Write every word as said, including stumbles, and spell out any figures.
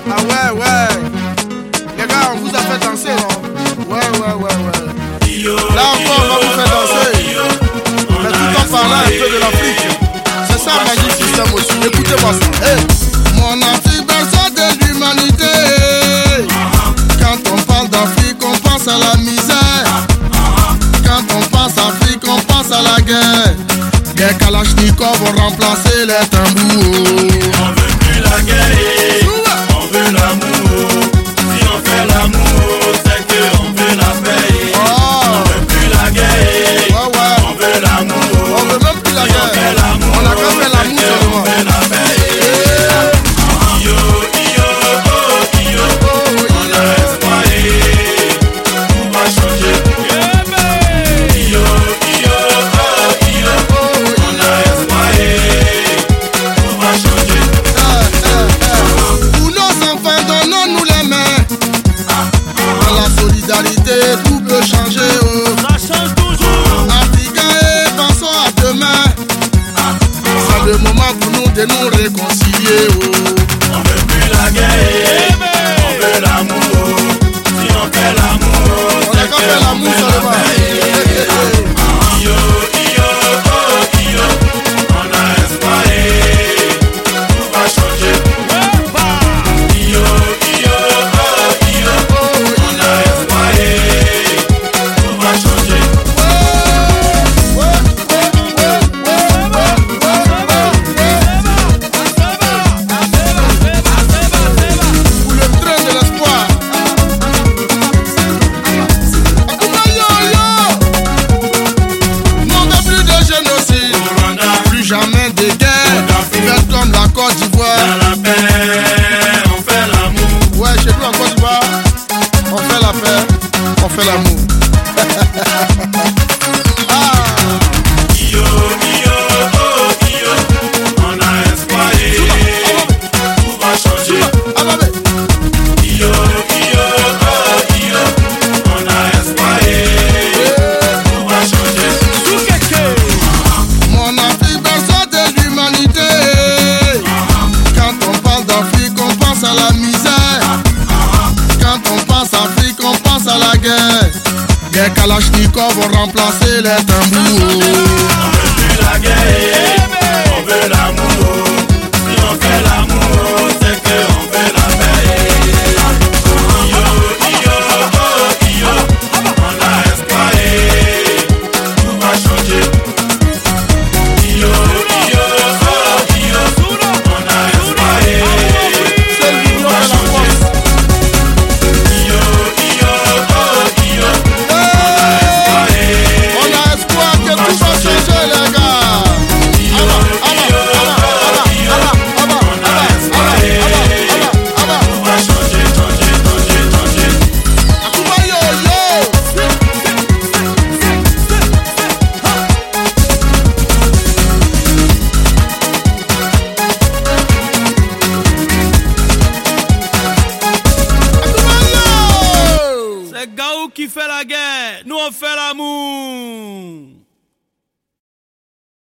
Ah ouais, ouais. Les gars, on vous a fait danser, non? Ouais, ouais, ouais, ouais. Là encore, on va vous faire danser. Mais tout en parlant un peu de l'Afrique. C'est ça, Magic System aussi. Écoutez-moi ça. Hey. Mon anti-berceau de l'humanité. Quand on parle d'Afrique, on pense à la misère. Quand on pense à Afrique, on pense à la guerre. Les Kalachnikov vont remplacer les tambours. On veut plus la guerre, on veut l'amour. Si on fait l'amour, c'est que on veut la paix. Oh. On veut plus la guerre, Ouais, ouais. on veut l'amour. On veut même plus la Si guerre. on fait l'amour, On a qu'à faire l'amour c'est que seulement. on veut la paix. Yeah. Yo, yo, oh, yo, on a espoir, tout va changer. Yo, yo, oh, yo, on a espoir, tout va changer. Pour nos enfants, donnons-nous les mains. Dans la solidarité, tout peut changer. Oh. Ça change toujours. Africains, et pensons à demain. C'est le moment pour nous de nous réconcilier. Oh. On veut plus la guerre, on veut l'amour. Si on fait l'amour, On a c'est qu'à que faire on l'amour veut la seulement. paix. Yo, yo, oh, yo, on a espoir, tout va changer. Yo, yo, oh, yo, on a espoir, tout va changer. Pour le train de l'espoir. Akuma yo-yo. Non, mais plus de génocide. Rwanda, Plus jamais de guerre. Faites comme la Côte d'Ivoire. dans la paix, on fait l'amour. Ouais, chez nous en Côte d'Ivoire, on fait la paix, on fait l'amour. Ah, Yo, yo, oh, yo, on a espoir, tout va changer. ah, bah, mais, Yo, yo, oh, yo, on a espoir, tout va changer. mon Afrique, berceau de l'humanité. Quand on parle d'Afrique, on pense à la misère. Quand on pense à Afrique, on pense à la guerre. Les Kalachnikov vont remplacer les tambours. On veut plus la guerre, on veut l'amour. Si on fait l'amour, c'est que on veut la paix. Yo, yo, oh, yo, on a espoir, tout va changer. Yo, yo, oh, yo, on a espoir, C'est l'union tout de va la changer. force. Yo, yo, oh, yo, Hey, on a espoir que tout va changer, les gars. Abba, abba, abba, abba, abba, abba, abba, abba, abba, abba. tout va changer, changer, changer, changer. Akuma yo-yo. Akuma yo. C'est Gaou qui fait la guerre. Nous on fait l'amour.